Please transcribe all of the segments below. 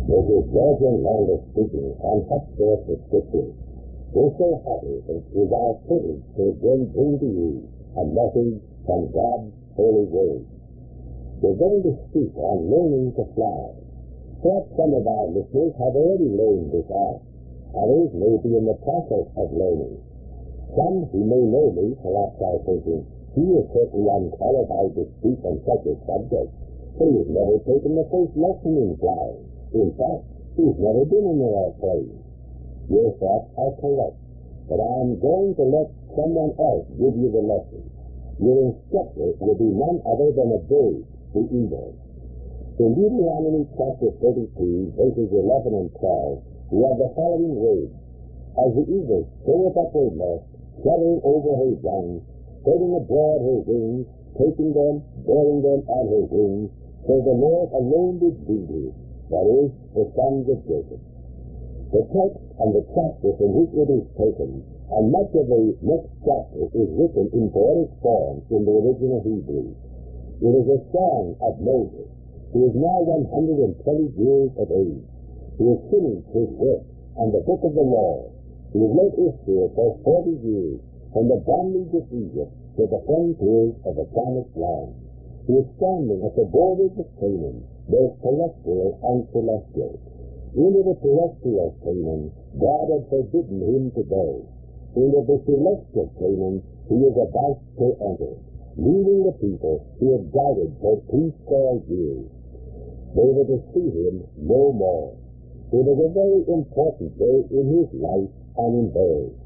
This is Georgian Lander speaking on Upstairs Prescription. We're so happy that it is our privilege to again bring to you a message from God's holy word. We're going to speak on learning to fly. Perhaps some of our listeners have already learned this art. Others may be in the process of learning. Some who may know me perhaps are thinking, he is certainly unqualified to speak on such a subject. He has never taken the first lesson in flying. In fact, he's never been in an airplane. Your thoughts are correct, but I'm going to let someone else give you the lesson. Your instructor will be none other than a bird, the eagle. In Deuteronomy chapter 32, verses 11 and 12, we have the following words. As the eagle soareth up her nest, fluttering over her young, spreading abroad her wings, taking them, bearing them on her wings, so the Lord alone did lead her, that is, the sons of Jacob. The text and the chapter from which it is taken, and much of the next chapter is written in poetic form in the original Hebrew. It is a song of Moses, who is now 120 years of age. He has finished his work on the book of the law. He has led Israel for 40 years from the bondage of Egypt to the frontiers of the promised land. He is standing at the borders of Canaan, both terrestrial and celestial. Into the terrestrial Canaan, God had forbidden him to go. Into the celestial Canaan, he is about to enter, leading the people he had guided for 200 years. They were to see him no more. It was a very important day in his life and in theirs.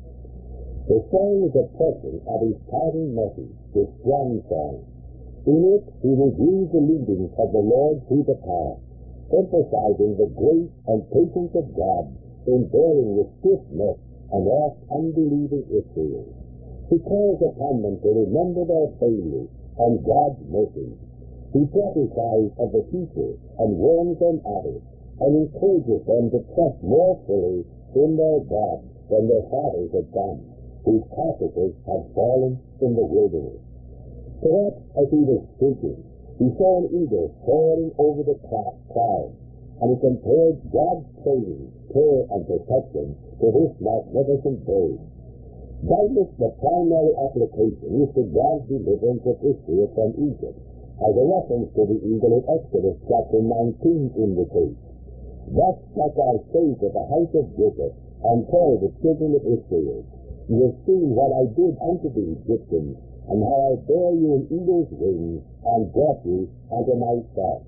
The song is a portion of his parting message, the swan song. In it, he reviews the leadings of the Lord through the past, emphasizing the grace and patience of God in bearing with stiff-neck and oft-unbelieving Israel. He calls upon them to remember their failures and God's mercy. He prophesies of the future and warns them of it, and encourages them to trust more fully in their God than their fathers had done, whose carcasses had fallen in the wilderness. Perhaps as he was speaking, he saw an eagle soaring over the clouds, and he compared God's training, care, and protection to this magnificent bird. Doubtless the primary application is to God's deliverance of Israel from Egypt, as a reference to the eagle in Exodus chapter 19 indicates. Thus shalt thou say to the house of Jacob, and tell the children of Israel, you have seen what I did unto the Egyptians, and how I bare you in eagle's wings, and brought you unto myself.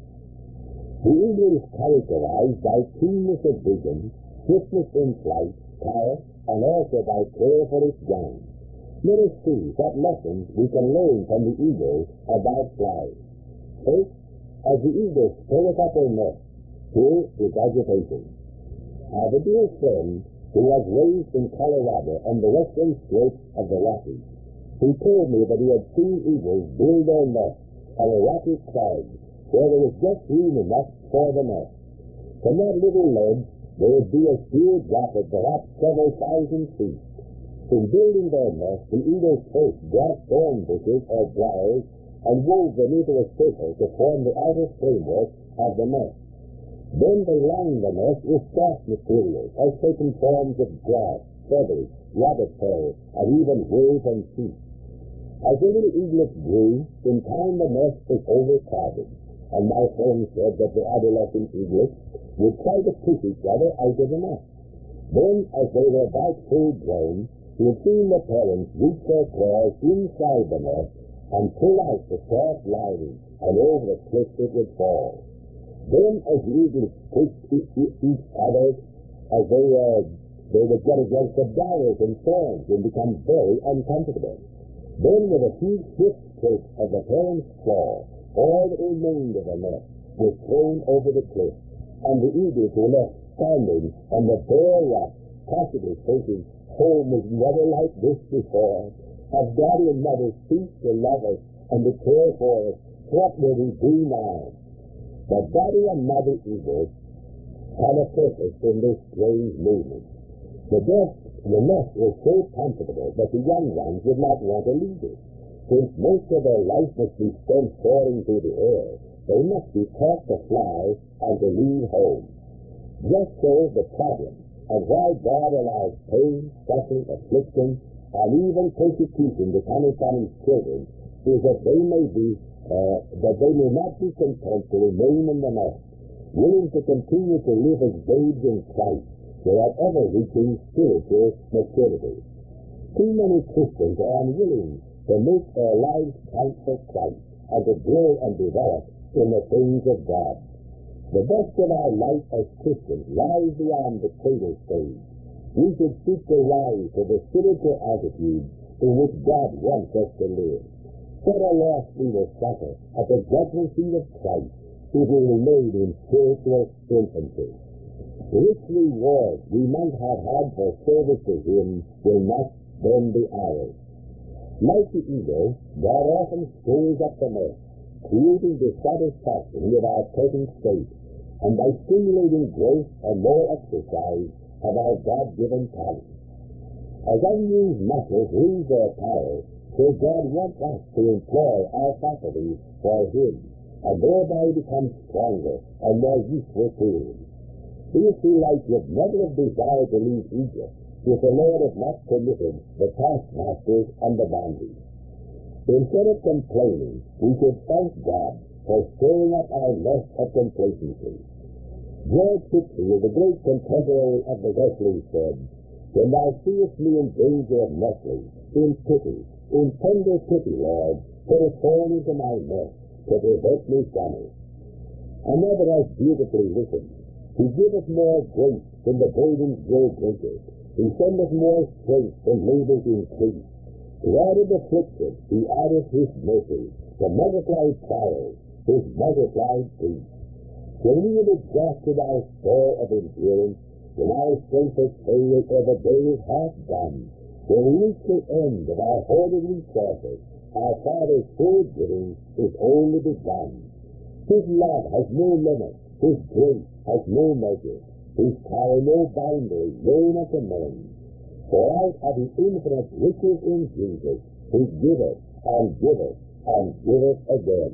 The eagle is characterized by keenness of vision, swiftness in flight, power, and also by care for its young. Let us see what lessons we can learn from the eagle about flying. First, as the eagle stirreth up her nest, here is agitation. I have a dear friend who was raised in Colorado on the western slopes of the Rockies. He told me that he had seen eagles build their nests on a rocky crag where there was just room enough for the nest. From that little ledge, there would be a sheer drop of perhaps several thousand feet. In building their nest, the eagles first brought thorn bushes or briars and wove them into a circle to form the outer framework of the nest. Then they lined the nest with soft materials, as taken forms of grass, feathers, rabbit fur, and even wool and sheep. As the little eaglets grew, in time the nest was overcrowded, and my friend said that the adolescent eaglets would try to push each other out of the nest. Then, as they were about full grown, he had seen the parents reach their claws inside the nest and pull out the soft lining, and over the cliff it would fall. Then, as the eagles pushed each other, as they would get against the briars and thorns and become very uncomfortable. Then, with a few swift strokes of the parent's claw, all that remained of the nest was thrown over the cliff, and the eagles were left standing on the bare rock, possibly thinking, home was never like this before. As daddy and mother ceased to love us and to care for us, what will we do now? But daddy and mother eagles had a purpose in this strange movement. The nest was so comfortable that the young ones would not want to leave it. Since most of their life must be spent soaring through the air, they must be taught to fly and to leave home. Just so the problem of why God allows pain, suffering, affliction, and even persecution to come upon his children is that they may not be content to remain in the nest, willing to continue to live as babes in Christ without ever reaching spiritual maturity. Too many Christians are unwilling to make their lives count for Christ and to grow and develop in the things of God. The best of our life as Christians lies beyond the cradle stage. We should seek to rise to the spiritual altitude in which God wants us to live. What a loss we will suffer at the judgment seat of Christ if we remain in spiritual infancy. The rich reward we might have had for service to him will not then be ours. Like the eagle, God often stirs up the nest, creating dissatisfaction with our present state, and by stimulating growth and more exercise of our God-given talents. As unused muscles lose their power, so God wants us to employ our faculties for him, and thereby become stronger and more useful to him. The Israelites would never have desired to leave Egypt if the Lord had not permitted the taskmasters and the bondage. Instead of complaining, we should thank God for stirring up our nest of complacency. George Whitefield, the great contemporary of the Wesleys, said, "When thou seest me in danger of nestling, in tender pity, Lord, put a thorn into my nest to prevent me from it." Another has beautifully written, "He giveth more grace than the burdens grow greater. He sendeth more strength than labors increase. To added affliction, he addeth his mercy. To multiplied trials, his multiplied peace." When we have exhausted our store of endurance, when our strength has failed or the day is half done, when we reach the end of our hoarded resources, our Father's full giving is only begun. His love has no limit, his grace has no measure, his power no boundary, known unto men. For out of the infinite riches in Jesus, he giveth and giveth and giveth again.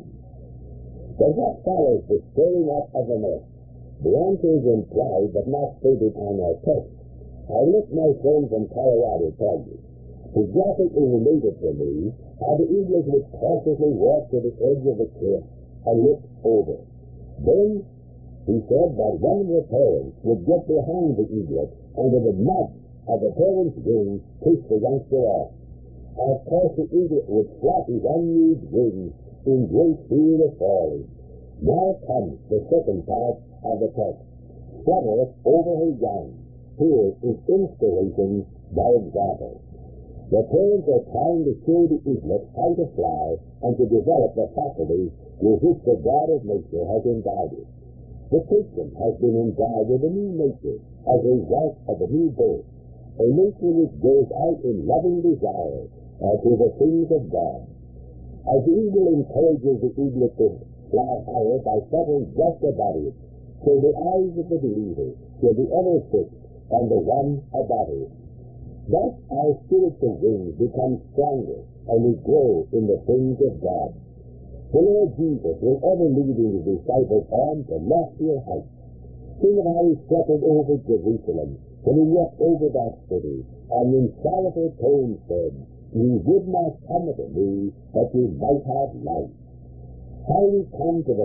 Then what follows the stirring up of the nest? The answer is implied but not stated on our text. I let my friend from Colorado tell you. He graphically related to me how the eaglets would cautiously walk to the edge of the cliff and look over. Then he said that one of the parents would get behind the eaglet and with a nudge of the parent's wings push the youngster off. Of course the eaglet would flap his unused wings in great fear of falling. Now comes the second part of the text. Flutter over her young. Here is inspiration by example. The parents are trying to show the eaglet how to fly and to develop the faculties with which the God of nature has endowed it. The patient has been endowed with a new nature as a result of the new birth, a nature which goes out in loving desire to the things of God. As the eagle encourages the eaglet to fly higher by fluttering just above it, so the eyes of the believer will be ever fixed on the one above it. Thus our spiritual wings become stronger and we grow in the things of God. The Lord Jesus will ever lead his disciples on to loftier heights. Think of how he swept over Jerusalem when he walked over that city and in sorrowful tones said, "Ye would not come unto me that ye might have life." How we come to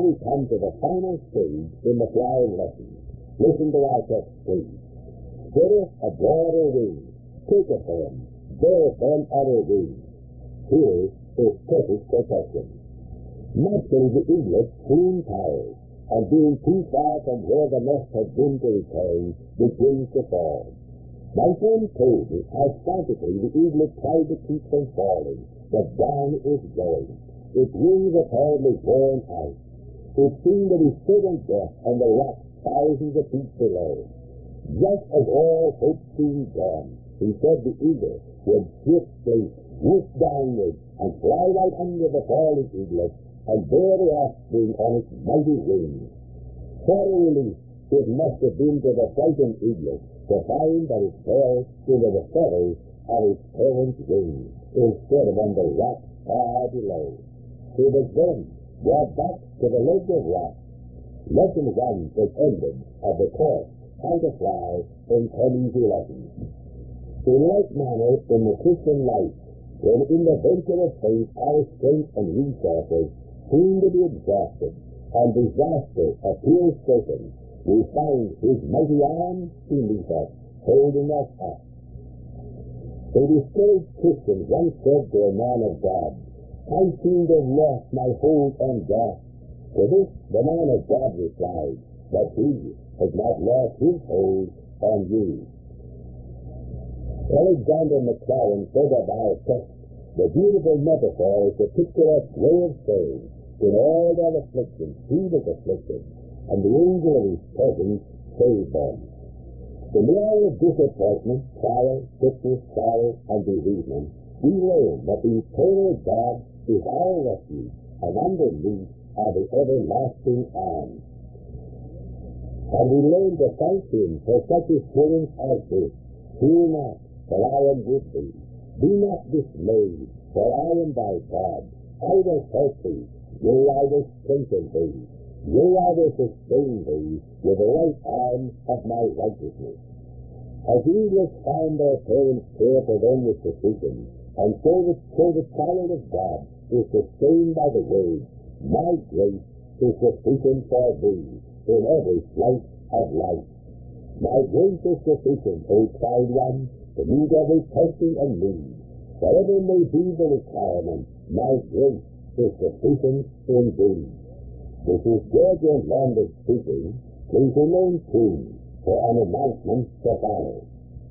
the final stage in the flying lesson. Listen to our text, please. "Spreadeth abroad her wings, taketh them, beareth them on her wings." Here is perfect protection. Naturally, the eaglet soon tires, and being too far from where the nest had been to return, begins to fall. My friend told me how frantically the eaglet tried to keep from falling, but down it was going. Its wings apparently worn out. It seemed to be certain death on the rock thousands of feet below. Just as all hope seemed gone, he said the eagle would swiftly swoop downward and fly right under the falling eaglet and bear the offspring on its mighty wings. What a relief it must have been to the frightened eaglet to find that it fell into the feathers of its parent's wings instead of on the rock far below. It was then brought back to the ledge of rock. Lesson 1 is ended of the course How to Fly in Penny's 11. In like manner, in the Christian life, when in the venture of faith our strength and resources seem to be exhausted and disaster appears certain, we find his mighty arm beneath us, holding us up. A discouraged Christian once said to a man of God, I seem to have lost my hold on God. To this the man of God replied, that he has not lost his hold on you. Alexander Maclaren said of our text, the beautiful metaphor is the picturesque way of saying, in all their afflictions, he was afflicted, and the angel of his presence saved them. In the hour of disappointment, trial, sickness, sorrow, and bereavement, we learn that the eternal God is our refuge, and underneath are the everlasting arms. And we learn to thank him for such assurance as this, fear not, for I am with thee. Be not dismayed, for I am thy God. I will help thee, yea, I will strengthen thee. Yea, I will sustain thee with the right arm of my righteousness. As the English found their parents care for them with precision, and so the child of God is sustained by the word, my grace is sufficient for thee in every flight of life. My grace is sufficient, O tried one, to meet every testing and need. Whatever may be the requirement, my grace is sufficient indeed. This is George Landis speaking. Please remain tuned for an announcement to follow.